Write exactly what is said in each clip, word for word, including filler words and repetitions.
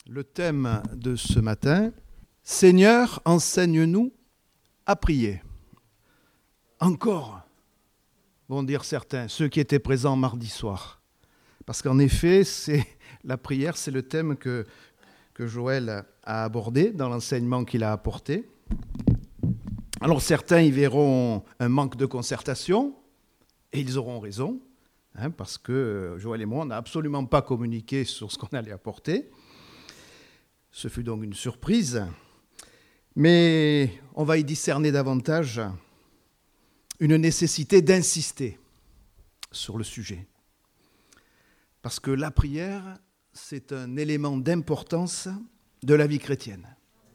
Le thème de ce matin, Seigneur, enseigne-nous à prier. Encore, vont dire certains, ceux qui étaient présents mardi soir. Parce qu'en effet, c'est, la prière, c'est le thème que, que Joël a abordé dans l'enseignement qu'il a apporté. Alors certains y verront un manque de concertation, et ils auront raison, hein, parce que Joël et moi, on n'a absolument pas communiqué sur ce qu'on allait apporter. Ce fut donc une surprise, mais on va y discerner davantage une nécessité d'insister sur le sujet. Parce que la prière, c'est un élément d'importance de la vie chrétienne.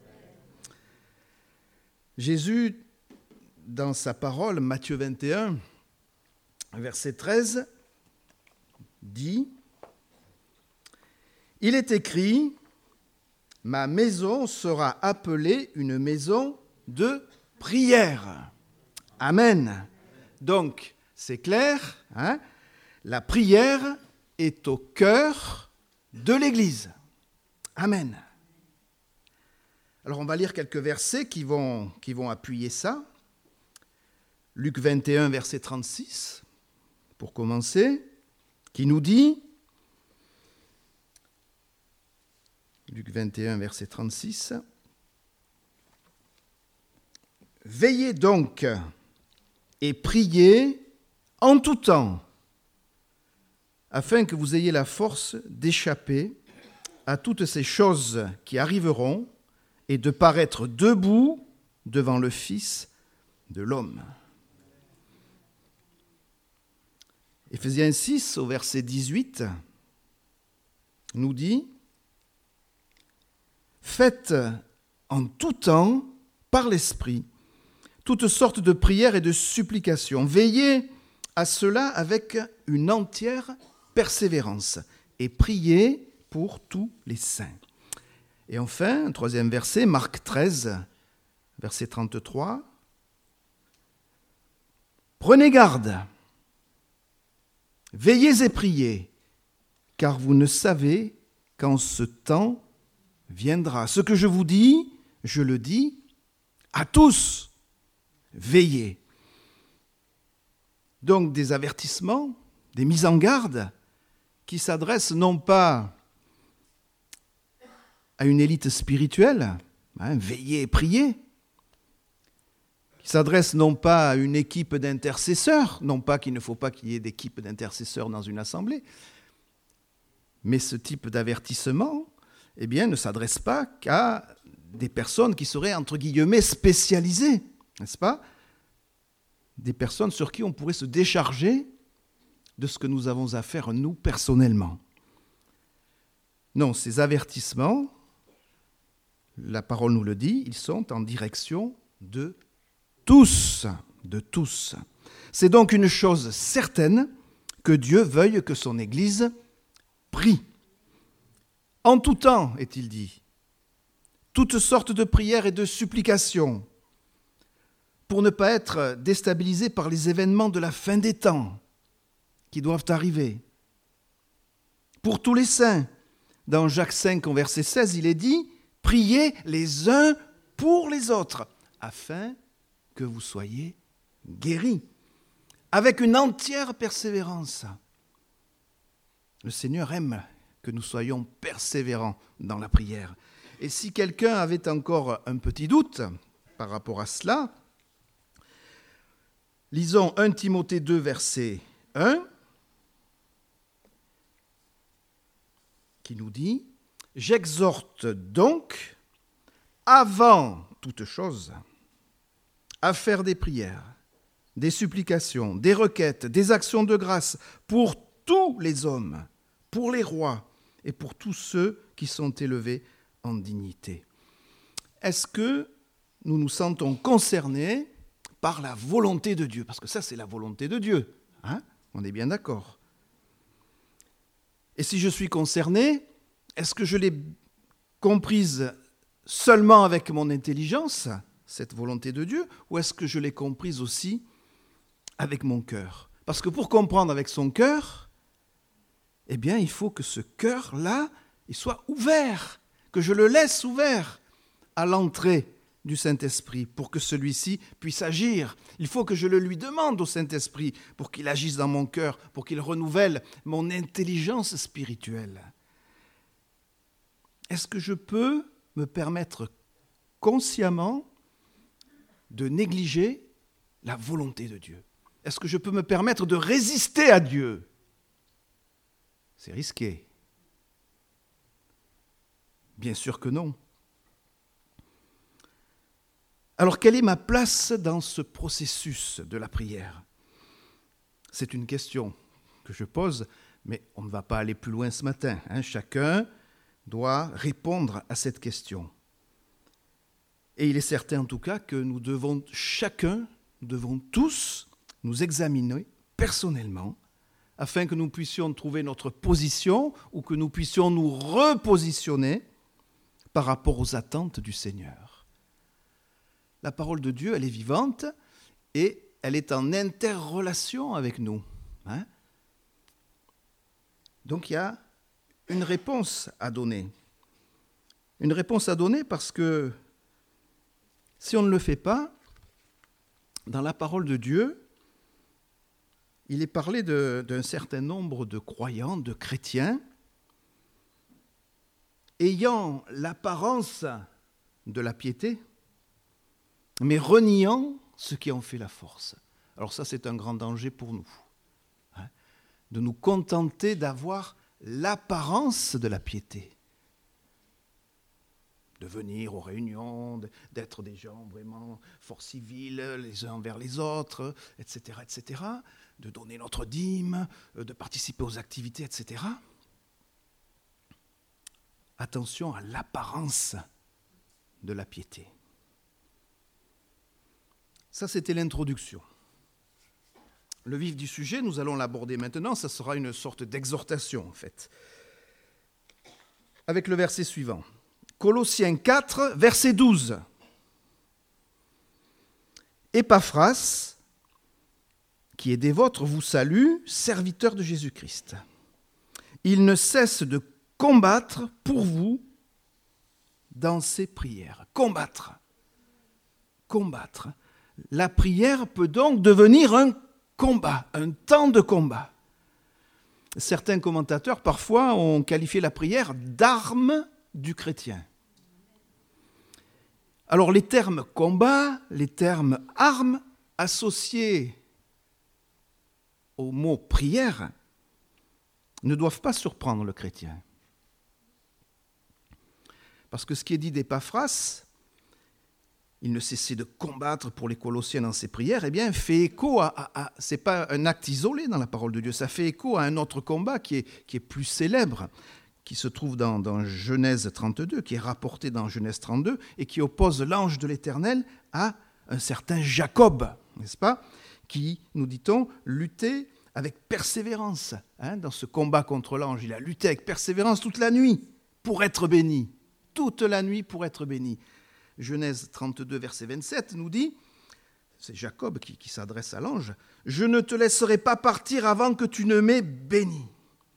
Jésus, dans sa parole, Matthieu vingt et un, verset treize, dit « Il est écrit, ma maison sera appelée une maison de prière. » Amen. Donc, c'est clair, hein, la prière est au cœur de l'Église. Amen. Alors, on va lire quelques versets qui vont, qui vont appuyer ça. Luc vingt et un, verset trente-six, pour commencer, qui nous dit, Luc vingt et un, verset trente-six, « Veillez donc et priez en tout temps, afin que vous ayez la force d'échapper à toutes ces choses qui arriveront et de paraître debout devant le Fils de l'homme. » Éphésiens six, au verset dix-huit, nous dit « Faites en tout temps, par l'Esprit, toutes sortes de prières et de supplications. Veillez à cela avec une entière persévérance et priez pour tous les saints. » Et enfin, un troisième verset, Marc treize, verset trente-trois. « Prenez garde, veillez et priez, car vous ne savez quand ce temps viendra. Ce que je vous dis, je le dis à tous. Veillez. » Donc des avertissements, des mises en garde qui s'adressent non pas à une élite spirituelle, hein, veillez et priez, qui s'adressent non pas à une équipe d'intercesseurs, non pas qu'il ne faut pas qu'il y ait d'équipe d'intercesseurs dans une assemblée, mais ce type d'avertissement, eh bien, ne s'adresse pas qu'à des personnes qui seraient, entre guillemets, spécialisées, n'est-ce pas ? Des personnes sur qui on pourrait se décharger de ce que nous avons à faire, nous, personnellement. Non, ces avertissements, la parole nous le dit, ils sont en direction de tous, de tous. C'est donc une chose certaine que Dieu veuille que son Église prie. En tout temps, est-il dit, toutes sortes de prières et de supplications, pour ne pas être déstabilisés par les événements de la fin des temps qui doivent arriver. Pour tous les saints, dans Jacques cinq, au verset seize, il est dit « Priez les uns pour les autres, afin que vous soyez guéris, avec une entière persévérance. » Le Seigneur aime que nous soyons persévérants dans la prière. Et si quelqu'un avait encore un petit doute par rapport à cela, lisons premier Timothée deux, verset un, qui nous dit « J'exhorte donc, avant toute chose, à faire des prières, des supplications, des requêtes, des actions de grâce pour tous les hommes, pour les rois et pour tous ceux qui sont élevés en dignité. » Est-ce que nous nous sentons concernés par la volonté de Dieu ? Parce que ça, c'est la volonté de Dieu. Hein ? On est bien d'accord. Et si je suis concerné, est-ce que je l'ai comprise seulement avec mon intelligence, cette volonté de Dieu, ou est-ce que je l'ai comprise aussi avec mon cœur ? Parce que pour comprendre avec son cœur, eh bien, il faut que ce cœur-là, il soit ouvert, que je le laisse ouvert à l'entrée du Saint-Esprit pour que celui-ci puisse agir. Il faut que je le lui demande au Saint-Esprit pour qu'il agisse dans mon cœur, pour qu'il renouvelle mon intelligence spirituelle. Est-ce que je peux me permettre consciemment de négliger la volonté de Dieu? Est-ce que je peux me permettre de résister à Dieu? C'est risqué. Bien sûr que non. Alors, quelle est ma place dans ce processus de la prière? C'est une question que je pose, mais on ne va pas aller plus loin ce matin. Hein. Chacun doit répondre à cette question. Et il est certain en tout cas que nous devons, chacun, nous devons tous nous examiner personnellement afin que nous puissions trouver notre position ou que nous puissions nous repositionner par rapport aux attentes du Seigneur. La parole de Dieu, elle est vivante et elle est en interrelation avec nous. Hein? Donc il y a une réponse à donner. Une réponse à donner parce que si on ne le fait pas, dans la parole de Dieu, il est parlé de, d'un certain nombre de croyants, de chrétiens, ayant l'apparence de la piété, mais reniant ce qui en fait la force. Alors ça, c'est un grand danger pour nous, hein, de nous contenter d'avoir l'apparence de la piété, de venir aux réunions, d'être des gens vraiment fort civils les uns envers les autres, et cetera, et cetera, de donner notre dîme, de participer aux activités, et cetera. Attention à l'apparence de la piété. Ça, c'était l'introduction. Le vif du sujet, nous allons l'aborder maintenant, ça sera une sorte d'exhortation, en fait. Avec le verset suivant. Colossiens quatre, verset douze. Épaphras, qui est des vôtres, vous salue, serviteur de Jésus-Christ. Il ne cesse de combattre pour vous dans ses prières. Combattre. Combattre. La prière peut donc devenir un combat, un temps de combat. Certains commentateurs, parfois, ont qualifié la prière d'arme du chrétien. Alors, les termes combat, les termes arme, associés au mot prière, ne doivent pas surprendre le chrétien. Parce que ce qui est dit d'Épaphras, il ne cessait de combattre pour les Colossiens dans ses prières, eh bien, fait écho à, à, à c'est pas un acte isolé dans la parole de Dieu, ça fait écho à un autre combat qui est, qui est plus célèbre, qui se trouve dans, dans Genèse trente-deux, qui est rapporté dans Genèse trente-deux, et qui oppose l'ange de l'Éternel à un certain Jacob, n'est-ce pas, qui, nous dit-on, luttait avec persévérance. Hein, dans ce combat contre l'ange, il a lutté avec persévérance toute la nuit pour être béni. Toute la nuit pour être béni. Genèse trente-deux, verset vingt-sept, nous dit, c'est Jacob qui, qui s'adresse à l'ange, « Je ne te laisserai pas partir avant que tu ne m'aies béni. Hein »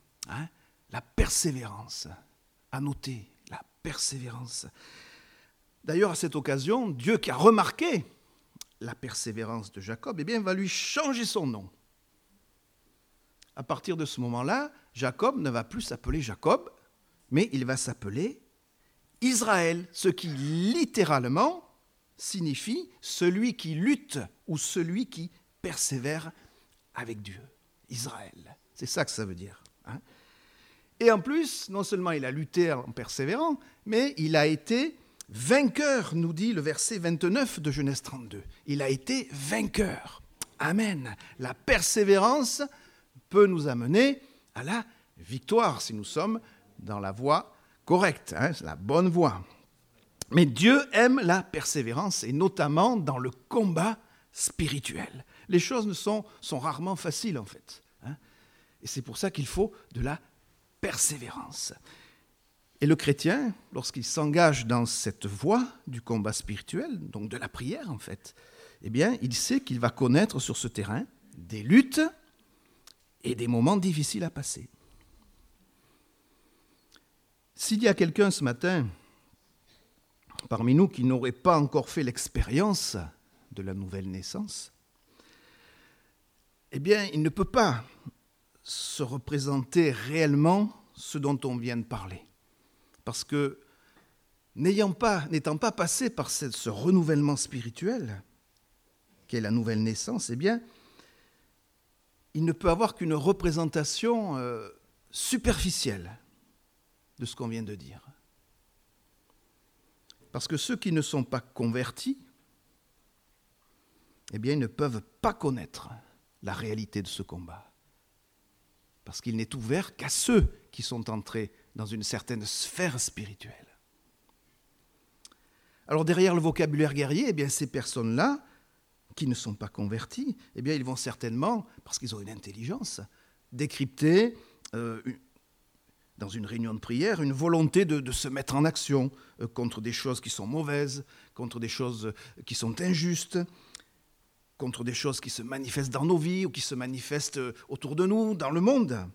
La persévérance, à noter, la persévérance. D'ailleurs, à cette occasion, Dieu qui a remarqué la persévérance de Jacob, eh bien, va lui changer son nom. À partir de ce moment-là, Jacob ne va plus s'appeler Jacob, mais il va s'appeler Israël, ce qui littéralement signifie celui qui lutte ou celui qui persévère avec Dieu. Israël, c'est ça que ça veut dire. Hein. Et en plus, non seulement il a lutté en persévérant, mais il a été vainqueur, nous dit le verset vingt-neuf de Genèse trente-deux. Il a été vainqueur. Amen. La persévérance peut nous amener à la victoire si nous sommes dans la voie correcte, hein, c'est la bonne voie. Mais Dieu aime la persévérance, et notamment dans le combat spirituel. Les choses ne sont, sont rarement faciles, en fait. Hein, et c'est pour ça qu'il faut de la persévérance. Et le chrétien, lorsqu'il s'engage dans cette voie du combat spirituel, donc de la prière, en fait, eh bien, il sait qu'il va connaître sur ce terrain des luttes et des moments difficiles à passer. S'il y a quelqu'un ce matin parmi nous qui n'auraient pas encore fait l'expérience de la nouvelle naissance, eh bien, il ne peut pas se représenter réellement ce dont on vient de parler. Parce que, n'ayant pas, n'étant pas passé par ce, ce renouvellement spirituel, qu'est la nouvelle naissance, eh bien, il ne peut avoir qu'une représentation euh, superficielle de ce qu'on vient de dire. Parce que ceux qui ne sont pas convertis, eh bien, ils ne peuvent pas connaître la réalité de ce combat. Parce qu'il n'est ouvert qu'à ceux qui sont entrés dans une certaine sphère spirituelle. Alors derrière le vocabulaire guerrier, eh bien, ces personnes-là, qui ne sont pas convertis, eh bien, ils vont certainement, parce qu'ils ont une intelligence, décrypter euh, une, dans une réunion de prière une volonté de, de se mettre en action euh, contre des choses qui sont mauvaises, contre des choses qui sont injustes, contre des choses qui se manifestent dans nos vies ou qui se manifestent autour de nous, dans le monde.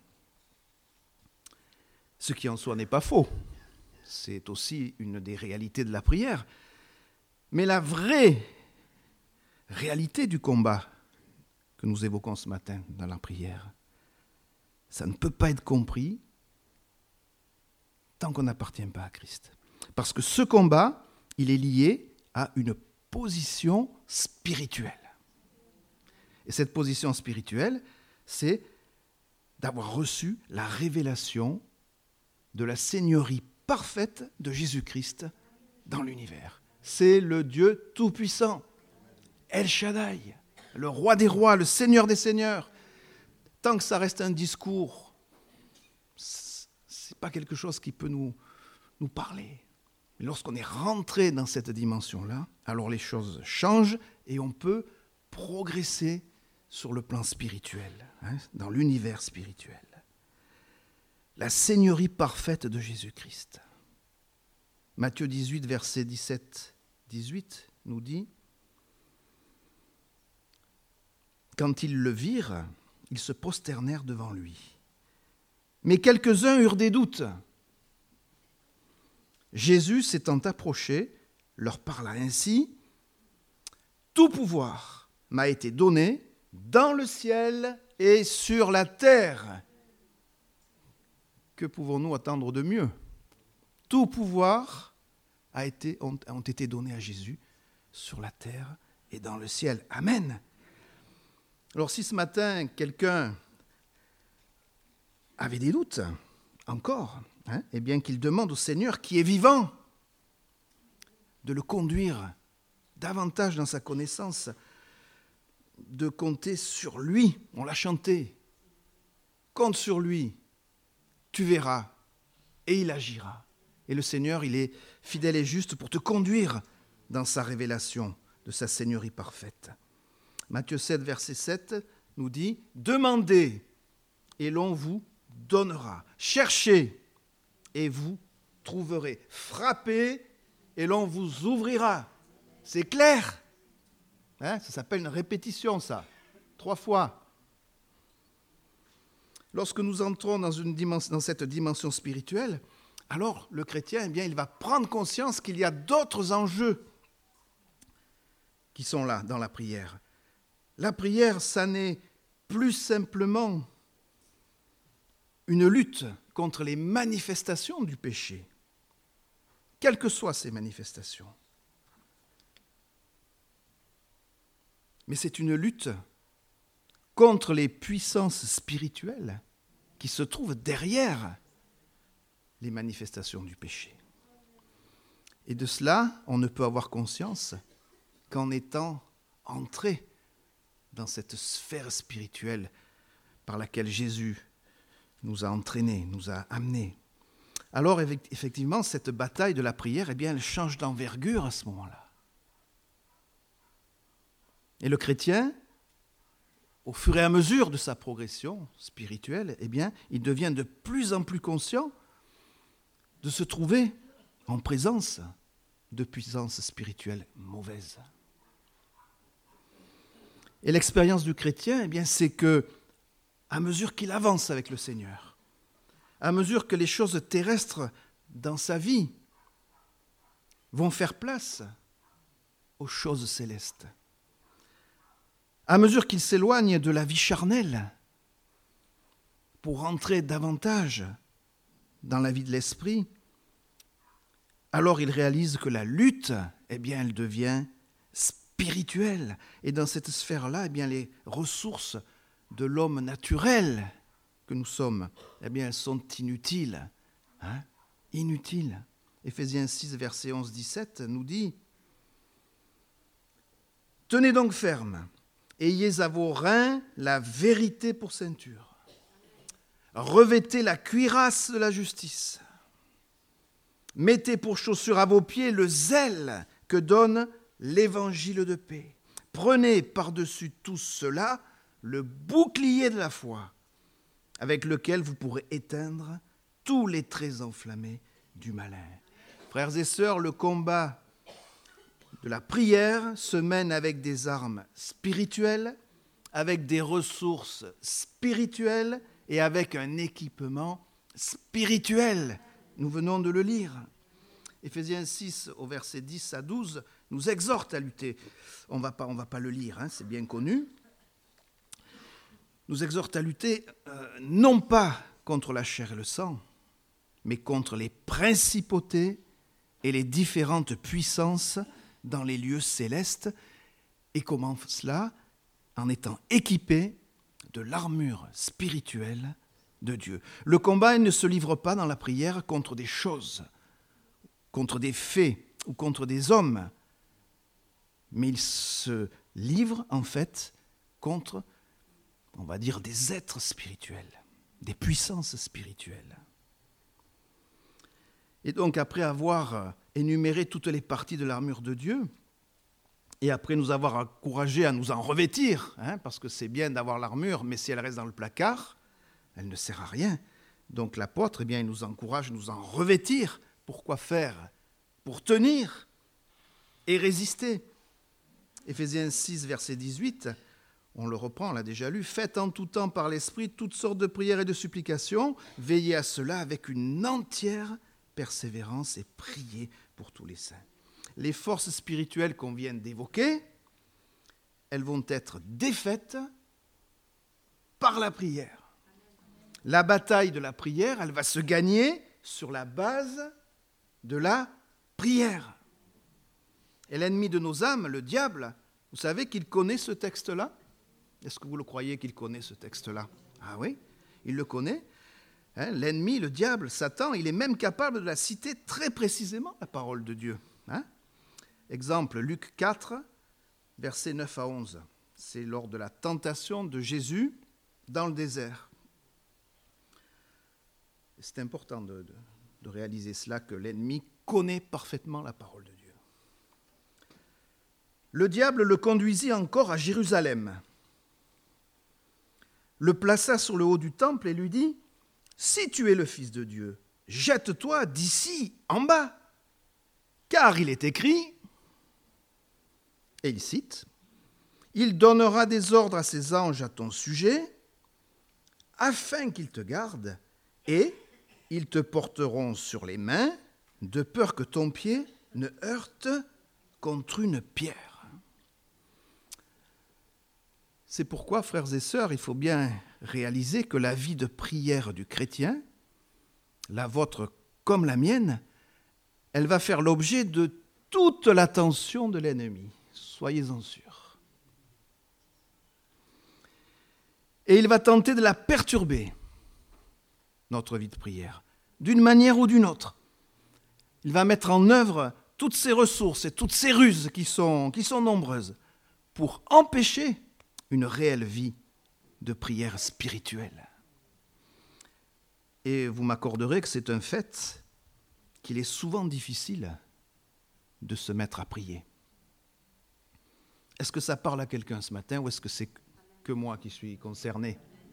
Ce qui en soi n'est pas faux. C'est aussi une des réalités de la prière. Mais la vraie réalité du combat que nous évoquons ce matin dans la prière, ça ne peut pas être compris tant qu'on n'appartient pas à Christ. Parce que ce combat, il est lié à une position spirituelle. Et cette position spirituelle, c'est d'avoir reçu la révélation de la seigneurie parfaite de Jésus-Christ dans l'univers. C'est le Dieu tout-puissant, El Shaddai, le roi des rois, le seigneur des seigneurs. Tant que ça reste un discours, ce n'est pas quelque chose qui peut nous, nous parler. Mais lorsqu'on est rentré dans cette dimension-là, alors les choses changent et on peut progresser sur le plan spirituel, hein, dans l'univers spirituel. La seigneurie parfaite de Jésus-Christ. Matthieu dix-huit, versets dix-sept à dix-huit nous dit « Quand ils le virent, ils se prosternèrent devant lui. Mais quelques-uns eurent des doutes. Jésus, s'étant approché, leur parla ainsi « Tout pouvoir m'a été donné dans le ciel et sur la terre. » Que pouvons-nous attendre de mieux ? Tout pouvoir a été, ont, ont été donnés à Jésus sur la terre et dans le ciel. Amen. Alors si ce matin, quelqu'un avait des doutes, encore, hein, eh bien qu'il demande au Seigneur qui est vivant de le conduire davantage dans sa connaissance, de compter sur lui. On l'a chanté. Compte sur lui. Tu verras, et il agira. Et le Seigneur, il est fidèle et juste pour te conduire dans sa révélation de sa seigneurie parfaite. Matthieu sept, verset sept, nous dit « Demandez, et l'on vous donnera. Cherchez, et vous trouverez. Frappez, et l'on vous ouvrira. » C'est clair, hein, ça s'appelle une répétition, ça. Trois fois. Lorsque nous entrons dans, une dimension, dans cette dimension spirituelle, alors le chrétien, eh bien, il va prendre conscience qu'il y a d'autres enjeux qui sont là dans la prière. La prière, ça n'est plus simplement une lutte contre les manifestations du péché, quelles que soient ces manifestations. Mais c'est une lutte contre les puissances spirituelles qui se trouvent derrière les manifestations du péché. Et de cela, on ne peut avoir conscience qu'en étant entré dans cette sphère spirituelle par laquelle Jésus nous a entraînés, nous a amenés. Alors, effectivement, cette bataille de la prière, eh bien, elle change d'envergure à ce moment-là. Et le chrétien, au fur et à mesure de sa progression spirituelle, eh bien, il devient de plus en plus conscient de se trouver en présence de puissances spirituelles mauvaises. Et l'expérience du chrétien, eh bien, c'est que, à mesure qu'il avance avec le Seigneur, à mesure que les choses terrestres dans sa vie vont faire place aux choses célestes. À mesure qu'ils s'éloignent de la vie charnelle pour entrer davantage dans la vie de l'esprit, alors ils réalisent que la lutte, eh bien, elle devient spirituelle. Et dans cette sphère-là, eh bien, les ressources de l'homme naturel que nous sommes, eh bien, elles sont inutiles. Hein? Inutiles. Éphésiens six, verset onze dix-sept nous dit « Tenez donc ferme, ayez à vos reins la vérité pour ceinture. Revêtez la cuirasse de la justice. Mettez pour chaussure à vos pieds le zèle que donne l'évangile de paix. Prenez par-dessus tout cela le bouclier de la foi, avec lequel vous pourrez éteindre tous les traits enflammés du malin. » Frères et sœurs, le combat de la prière se mène avec des armes spirituelles, avec des ressources spirituelles et avec un équipement spirituel. Nous venons de le lire. Éphésiens six, au verset dix à douze, nous exhorte à lutter. On ne va pas, on va pas le lire, hein, c'est bien connu. Nous exhorte à lutter euh, non pas contre la chair et le sang, mais contre les principautés et les différentes puissances dans les lieux célestes. Et comment cela? En étant équipé de l'armure spirituelle de Dieu. Le combat il ne se livre pas dans la prière contre des choses, contre des faits ou contre des hommes, mais il se livre en fait contre, on va dire, des êtres spirituels, des puissances spirituelles. Et donc, après avoir énuméré toutes les parties de l'armure de Dieu, et après nous avoir encouragés à nous en revêtir, hein, parce que c'est bien d'avoir l'armure, mais si elle reste dans le placard, elle ne sert à rien. Donc l'apôtre, eh bien, il nous encourage à nous en revêtir. Pourquoi faire? Pour tenir et résister. Éphésiens six, verset dix-huit, on le reprend, on l'a déjà lu. « Faites en tout temps par l'Esprit toutes sortes de prières et de supplications. Veillez à cela avec une entière persévérance et priez pour tous les saints. » Les forces spirituelles qu'on vient d'évoquer, elles vont être défaites par la prière. La bataille de la prière, elle va se gagner sur la base de la prière. Et l'ennemi de nos âmes, le diable, vous savez qu'il connaît ce texte-là? Est-ce que vous le croyez qu'il connaît ce texte-là? Ah oui, il le connaît. Hein, l'ennemi, le diable, Satan, il est même capable de la citer très précisément, la parole de Dieu. Hein? Exemple, Luc quatre, versets neuf à onze. C'est lors de la tentation de Jésus dans le désert. C'est important de, de, de réaliser cela, que l'ennemi connaît parfaitement la parole de Dieu. Le diable le conduisit encore à Jérusalem, le plaça sur le haut du temple et lui dit « Si tu es le Fils de Dieu, jette-toi d'ici en bas, car il est écrit, et il cite, « Il donnera des ordres à ses anges à ton sujet, afin qu'ils te gardent, et ils te porteront sur les mains, de peur que ton pied ne heurte contre une pierre. » C'est pourquoi, frères et sœurs, il faut bien réaliser que la vie de prière du chrétien, la vôtre comme la mienne, elle va faire l'objet de toute l'attention de l'ennemi. Soyez-en sûrs. Et il va tenter de la perturber, notre vie de prière, d'une manière ou d'une autre. Il va mettre en œuvre toutes ses ressources et toutes ses ruses qui sont, qui sont nombreuses pour empêcher une réelle vie de prière spirituelle. Et vous m'accorderez que c'est un fait qu'il est souvent difficile de se mettre à prier. Est-ce que ça parle à quelqu'un ce matin ou est-ce que c'est que moi qui suis concerné?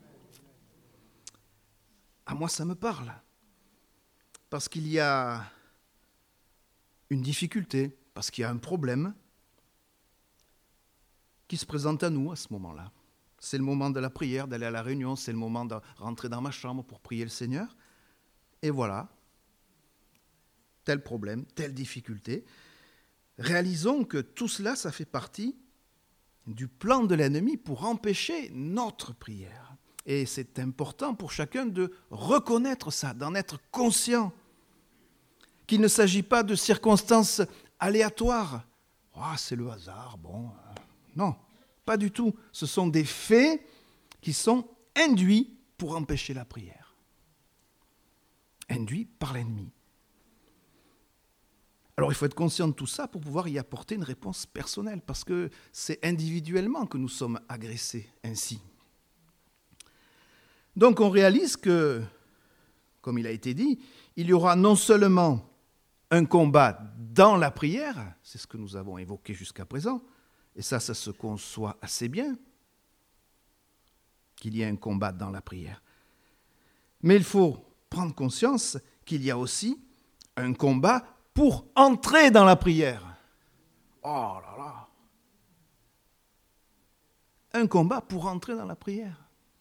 À moi, ça me parle. Parce qu'il y a une difficulté, parce qu'il y a un problème qui se présente à nous à ce moment-là. C'est le moment de la prière, d'aller à la réunion, c'est le moment de rentrer dans ma chambre pour prier le Seigneur. Et voilà, tel problème, telle difficulté. Réalisons que tout cela, ça fait partie du plan de l'ennemi pour empêcher notre prière. Et c'est important pour chacun de reconnaître ça, d'en être conscient. Qu'il ne s'agit pas de circonstances aléatoires. Oh, c'est le hasard, bon. Non, pas du tout. Ce sont des faits qui sont induits pour empêcher la prière. Induits par l'ennemi. Alors il faut être conscient de tout ça pour pouvoir y apporter une réponse personnelle, parce que c'est individuellement que nous sommes agressés ainsi. Donc on réalise que, comme il a été dit, il y aura non seulement un combat dans la prière, c'est ce que nous avons évoqué jusqu'à présent, et ça, ça se conçoit assez bien, qu'il y ait un combat dans la prière. Mais il faut prendre conscience qu'il y a aussi un combat pour entrer dans la prière. Oh là là! Un combat pour entrer dans la prière.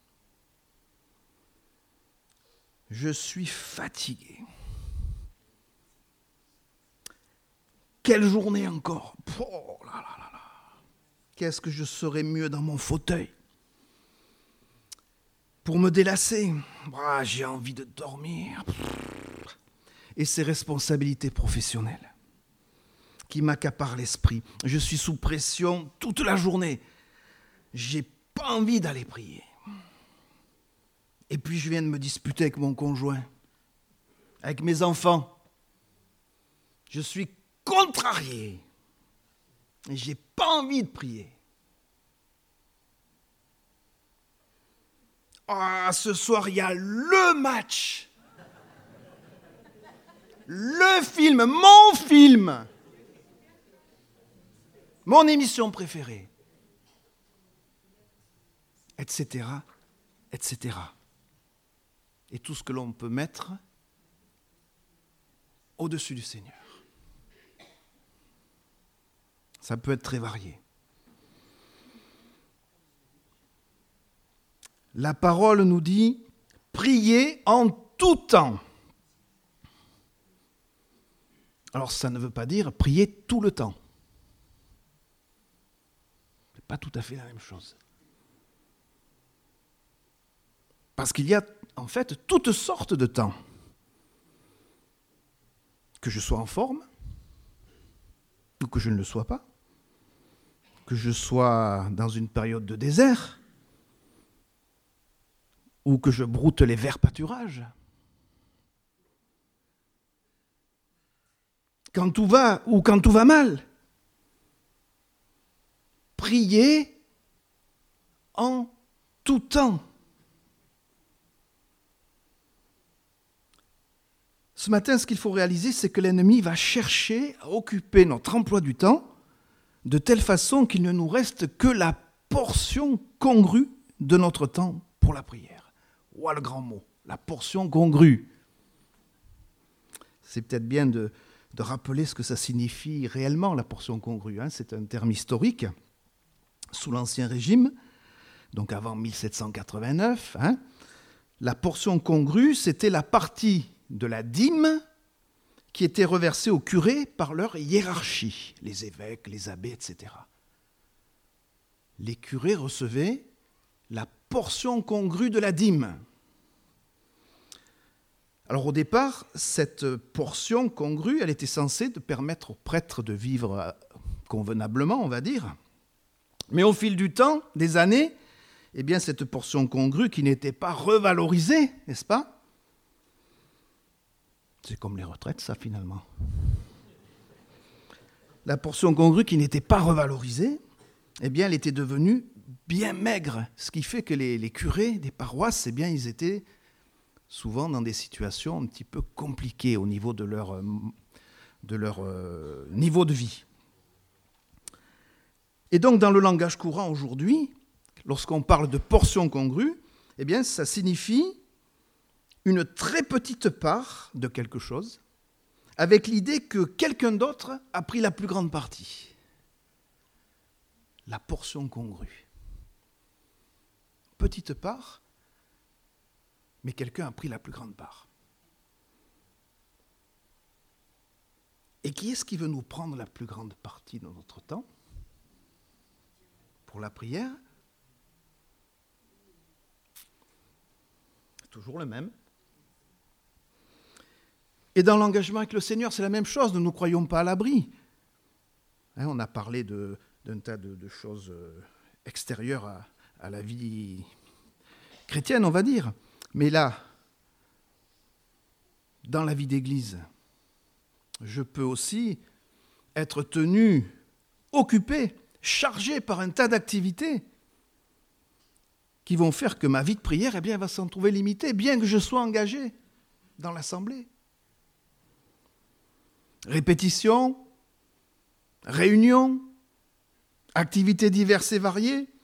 Je suis fatigué. Quelle journée encore! Oh là là là là! Qu'est-ce que je serais mieux dans mon fauteuil pour me délasser. Ah, j'ai envie de dormir. Et ces responsabilités professionnelles qui m'accaparent l'esprit. Je suis sous pression toute la journée. J'ai pas envie d'aller prier. Et puis je viens de me disputer avec mon conjoint, avec mes enfants. Je suis contrarié. Et j'ai pas envie de prier. Ah, ce soir, il y a le match. Le film, mon film. Mon émission préférée. Etc. Etc. Et tout ce que l'on peut mettre au-dessus du Seigneur. Ça peut être très varié. La parole nous dit « Priez en tout temps ». Alors ça ne veut pas dire « prier tout le temps ». Ce n'est pas tout à fait la même chose. Parce qu'il y a en fait toutes sortes de temps. Que je sois en forme, ou que je ne le sois pas, que je sois dans une période de désert, ou que je broute les verts pâturages. Quand tout va, ou quand tout va mal, priez en tout temps. Ce matin, ce qu'il faut réaliser, c'est que l'ennemi va chercher à occuper notre emploi du temps de telle façon qu'il ne nous reste que la portion congrue de notre temps pour la prière. Ouah, le grand mot, la portion congrue. C'est peut-être bien de, de rappeler ce que ça signifie réellement, la portion congrue. Hein. C'est un terme historique, sous l'Ancien Régime, donc avant mille sept cent quatre-vingt-neuf. Hein. La portion congrue, c'était la partie de la dîme qui était reversée aux curés par leur hiérarchie, les évêques, les abbés, et cetera. Les curés recevaient la portion congrue de la dîme. Alors au départ, cette portion congrue, elle était censée de permettre aux prêtres de vivre convenablement, on va dire. Mais au fil du temps, des années, eh bien cette portion congrue qui n'était pas revalorisée, n'est-ce pas ? C'est comme les retraites, ça, finalement. La portion congrue qui n'était pas revalorisée, eh bien, elle était devenue bien maigre. Ce qui fait que les, les curés des paroisses, eh bien, ils étaient souvent dans des situations un petit peu compliquées au niveau de leur, de leur euh, niveau de vie. Et donc, dans le langage courant aujourd'hui, lorsqu'on parle de portion congrue, eh bien, ça signifie une très petite part de quelque chose, avec l'idée que quelqu'un d'autre a pris la plus grande partie. La portion congrue. Petite part, mais quelqu'un a pris la plus grande part. Et qui est-ce qui veut nous prendre la plus grande partie de notre temps pour la prière? Toujours le même. Et dans l'engagement avec le Seigneur, c'est la même chose, ne nous croyons pas à l'abri. Hein, on a parlé de, d'un tas de, de choses extérieures à, à la vie chrétienne, on va dire. Mais là, dans la vie d'église, je peux aussi être tenu, occupé, chargé par un tas d'activités qui vont faire que ma vie de prière, eh bien, elle va s'en trouver limitée, bien que je sois engagé dans l'assemblée. Répétition, réunions, activités diverses et variées. Vous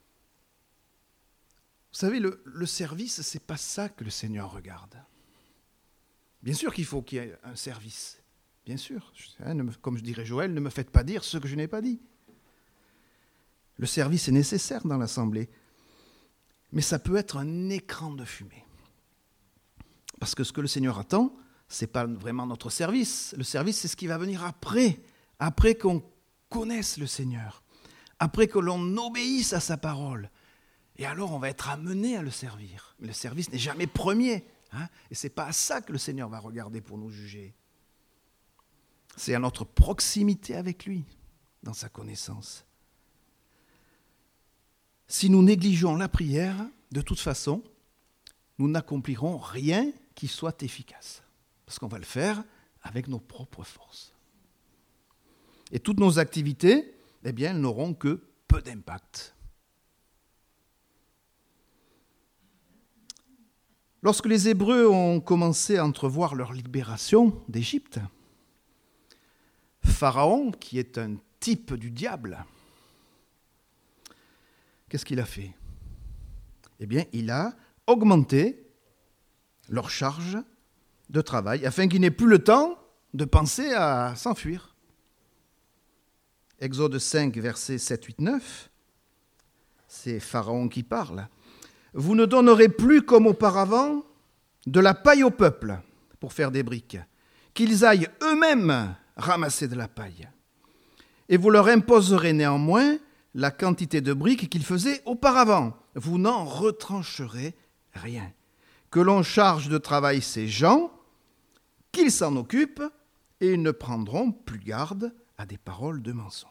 savez, le, le service, ce n'est pas ça que le Seigneur regarde. Bien sûr qu'il faut qu'il y ait un service. Bien sûr. Comme je dirais Joël, ne me faites pas dire ce que je n'ai pas dit. Le service est nécessaire dans l'assemblée. Mais ça peut être un écran de fumée. Parce que ce que le Seigneur attend, ce n'est pas vraiment notre service. Le service, c'est ce qui va venir après. Après qu'on connaisse le Seigneur. Après que l'on obéisse à sa parole. Et alors, on va être amené à le servir. Mais le service n'est jamais premier. Hein, et ce n'est pas à ça que le Seigneur va regarder pour nous juger. C'est à notre proximité avec lui, dans sa connaissance. Si nous négligeons la prière, de toute façon, nous n'accomplirons rien qui soit efficace. Parce qu'on va le faire avec nos propres forces. Et toutes nos activités, eh bien, elles n'auront que peu d'impact. Lorsque les Hébreux ont commencé à entrevoir leur libération d'Égypte, Pharaon, qui est un type du diable, qu'est-ce qu'il a fait? Eh bien, il a augmenté leur charge de travail afin qu'ils n'aient plus le temps de penser à s'enfuir. Exode cinq, versets sept, huit, neuf, c'est Pharaon qui parle. « Vous ne donnerez plus comme auparavant de la paille au peuple pour faire des briques, qu'ils aillent eux-mêmes ramasser de la paille. Et vous leur imposerez néanmoins la quantité de briques qu'ils faisaient auparavant. Vous n'en retrancherez rien. Que l'on charge de travail ces gens, qu'ils s'en occupent, et ils ne prendront plus garde à des paroles de mensonge. »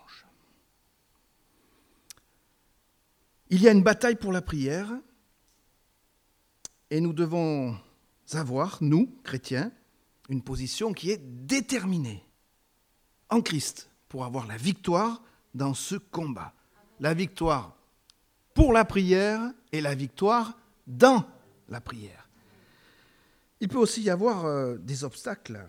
Il y a une bataille pour la prière, et nous devons avoir, nous, chrétiens, une position qui est déterminée en Christ pour avoir la victoire dans ce combat. La victoire pour la prière et la victoire dans la prière. Il peut aussi y avoir euh, des obstacles,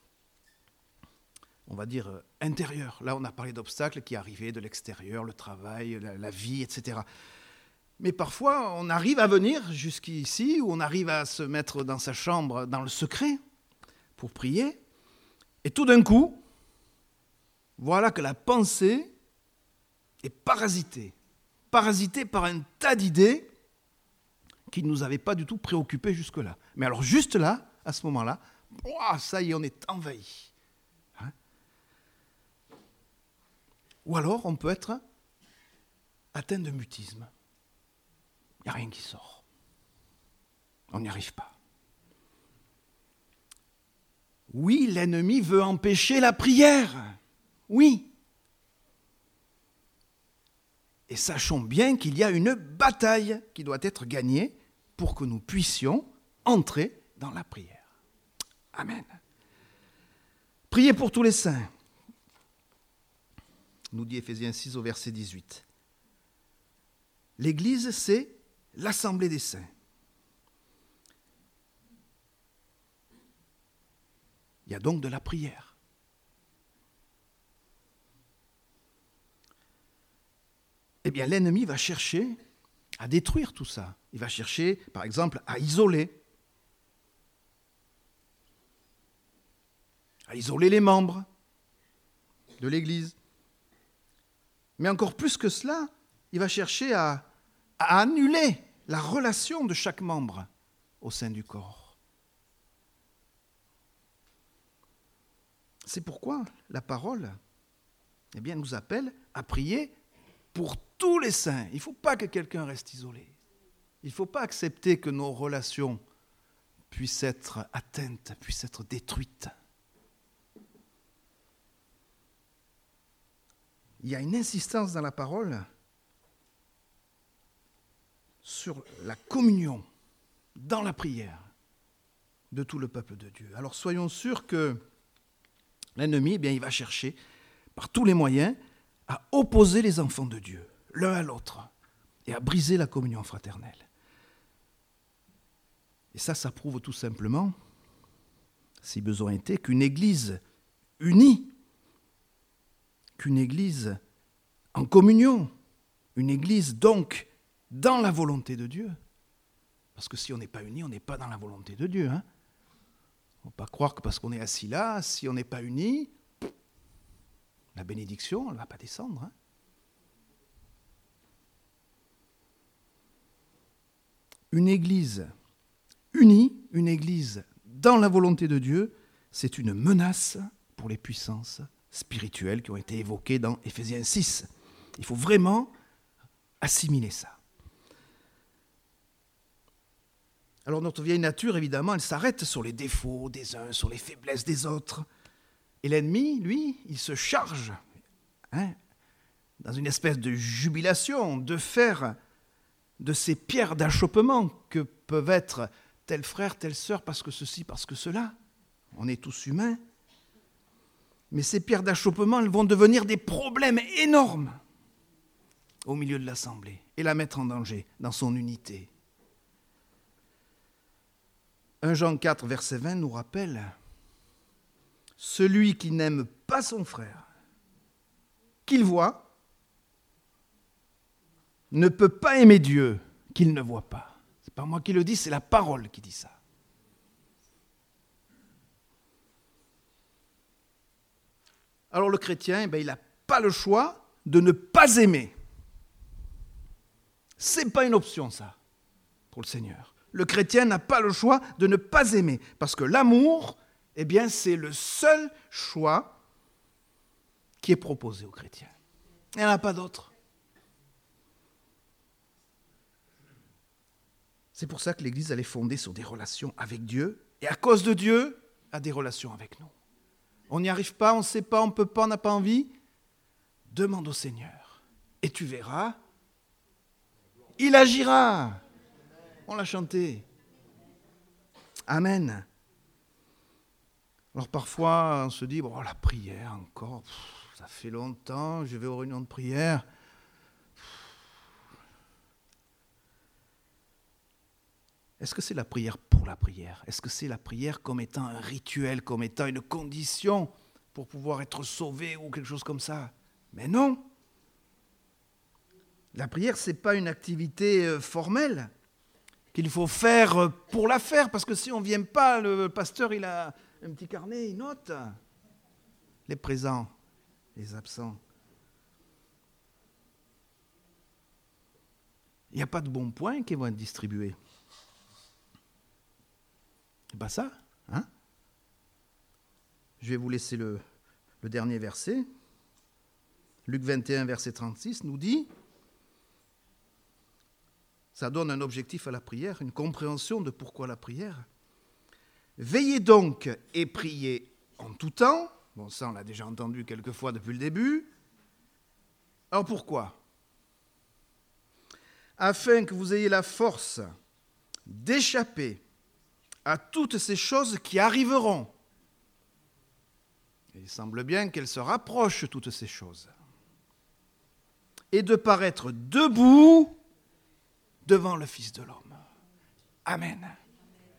on va dire, euh, intérieurs. Là, on a parlé d'obstacles qui arrivaient de l'extérieur, le travail, la, la vie, et cetera. Mais parfois, on arrive à venir jusqu'ici, où on arrive à se mettre dans sa chambre, dans le secret, pour prier, et tout d'un coup, voilà que la pensée est parasitée, parasitée par un tas d'idées qui ne nous avaient pas du tout préoccupés jusque-là. Mais alors juste là, à ce moment-là, oh, ça y est, on est envahi. Hein? Ou alors, on peut être atteint de mutisme. Il n'y a rien qui sort. On n'y arrive pas. Oui, l'ennemi veut empêcher la prière. Oui. Et sachons bien qu'il y a une bataille qui doit être gagnée pour que nous puissions entrer dans la prière. Amen. Priez pour tous les saints, nous dit Éphésiens six au verset dix-huit. L'Église, c'est l'assemblée des saints. Il y a donc de la prière. Eh bien, l'ennemi va chercher à détruire tout ça. Il va chercher, par exemple, à isoler. À isoler les membres de l'Église. Mais encore plus que cela, il va chercher à, à annuler la relation de chaque membre au sein du corps. C'est pourquoi la parole, eh bien, nous appelle à prier pour tous les saints. Il ne faut pas que quelqu'un reste isolé. Il ne faut pas accepter que nos relations puissent être atteintes, puissent être détruites. Il y a une insistance dans la parole sur la communion dans la prière de tout le peuple de Dieu. Alors soyons sûrs que l'ennemi, eh bien, il va chercher par tous les moyens à opposer les enfants de Dieu, l'un à l'autre, et à briser la communion fraternelle. Et ça, ça prouve tout simplement, si besoin était, qu'une Église unie, qu'une Église en communion, une Église donc dans la volonté de Dieu. Parce que si on n'est pas unis, on n'est pas dans la volonté de Dieu. Hein. Il ne faut pas croire que parce qu'on est assis là, si on n'est pas unis, la bénédiction, elle ne va pas descendre. Hein. Une Église unie, une Église dans la volonté de Dieu, c'est une menace pour les puissances spirituelles qui ont été évoquées dans Éphésiens six. Il faut vraiment assimiler ça. Alors notre vieille nature, évidemment, elle s'arrête sur les défauts des uns, sur les faiblesses des autres. Et l'ennemi, lui, il se charge, hein, dans une espèce de jubilation, de faire de ces pierres d'achoppement que peuvent être tel frère, telle sœur, parce que ceci, parce que cela. On est tous humains. Mais ces pierres d'achoppement, elles vont devenir des problèmes énormes au milieu de l'assemblée et la mettre en danger dans son unité. premier Jean quatre, verset vingt nous rappelle « Celui qui n'aime pas son frère, qu'il voit, ne peut pas aimer Dieu qu'il ne voit pas. » Ce n'est pas moi qui le dis, c'est la parole qui dit ça. Alors le chrétien, eh bien, il n'a pas le choix de ne pas aimer. Ce n'est pas une option, ça, pour le Seigneur. Le chrétien n'a pas le choix de ne pas aimer, parce que l'amour, eh bien, c'est le seul choix qui est proposé aux chrétiens. Il n'y en a pas d'autre. C'est pour ça que l'Église, elle est fondée sur des relations avec Dieu, et à cause de Dieu, a des relations avec nous. On n'y arrive pas, on ne sait pas, on ne peut pas, on n'a pas envie. Demande au Seigneur, et tu verras, il agira. On l'a chanté. Amen. Alors parfois, on se dit, bon, la prière encore, pff, ça fait longtemps, je vais aux réunions de prière. Est-ce que c'est la prière pour la prière ? Est-ce que c'est la prière comme étant un rituel, comme étant une condition pour pouvoir être sauvé ou quelque chose comme ça ? Mais non. La prière, ce n'est pas une activité formelle qu'il faut faire pour la faire, parce que si on ne vient pas, le pasteur, il a un petit carnet, il note les présents, les absents. Il n'y a pas de bons points qui vont être distribués. C'est pas ça, hein ? Je vais vous laisser le, le dernier verset. Luc vingt et un, verset trente-six, nous dit, ça donne un objectif à la prière, une compréhension de pourquoi la prière. Veillez donc et priez en tout temps. Bon, ça, on l'a déjà entendu quelques fois depuis le début. Alors pourquoi ? Afin que vous ayez la force d'échapper à toutes ces choses qui arriveront. Et il semble bien qu'elles se rapprochent, toutes ces choses. Et de paraître debout devant le Fils de l'homme. Amen.